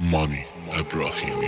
مانی ابراهیمی.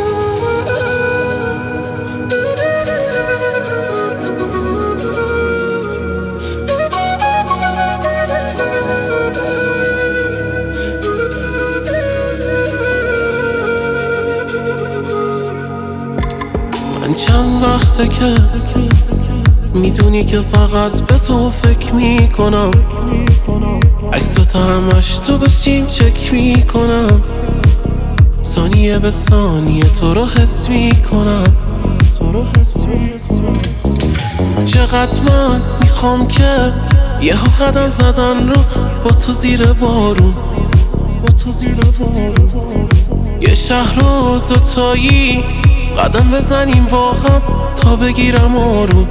من چند وقته که میدونی که فقط به تو فکر میکنم، عکساتو همش تو گوشیم چک میکنم، ثانیه به ثانیه تو رو حس میکنم. چقدر من میخوام که یه قدم زدن رو با تو زیر بارون، یه شهر رو دوتایی قدم بزنیم با هم تا بگیرم آروم.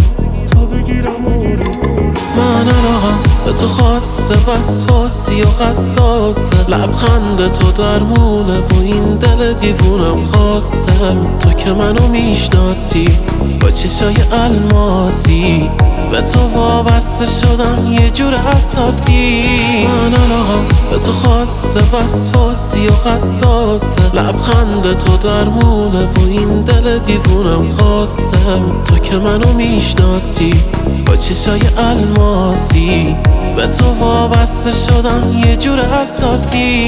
من علاقم به تو خاصه، وسواسی و حساسه، لبخند تو درمونه و این دل دیوونم خواسته. تو که منو میشناسی با چشای الماسی، به تو وابسته شدم یه جور اساسی. من علاقم به تو خاصه، وسواسی و حساسه، لبخند تو درمونه و این دل دیوونم خواسته. تو که منو میشناسی با چشای الماسی، به تو وابسته شدم یه جور اساسی.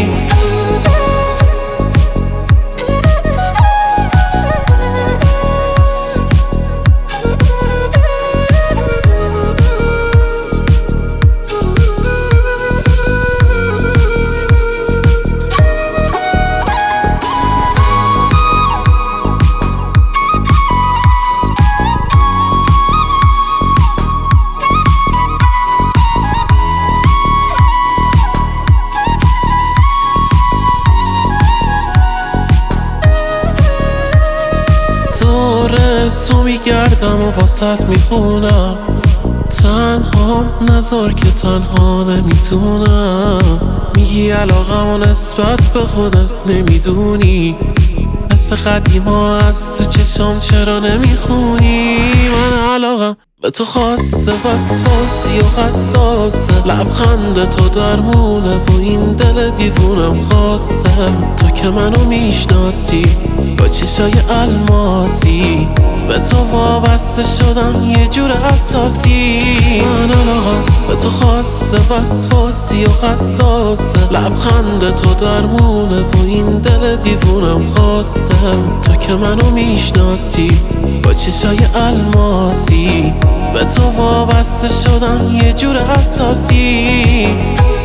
تو میگردم و واسط میخونم، تنها نذار که تنها نمیتونم. میگی علاقم و نسبت به خودت نمیدونی، مثل قدیما از تو چشام چرا نمیخونی. من علاقم به تو خاصه، وسواسی و حساسه، لبخند تو درمونه و این دل دیوونم خواسته. تو که منو میشناسی با چشای الماسی، به تو وابسته شدم یه جور اساسی. من علاقم به تو خاصه، وسواسی و حساسه، لبخند تو درمونه و این دل دیوونم خواسته. تو که منو میشناسی با چشای الماسی، به تو وابسته شدم یه جور اساسی.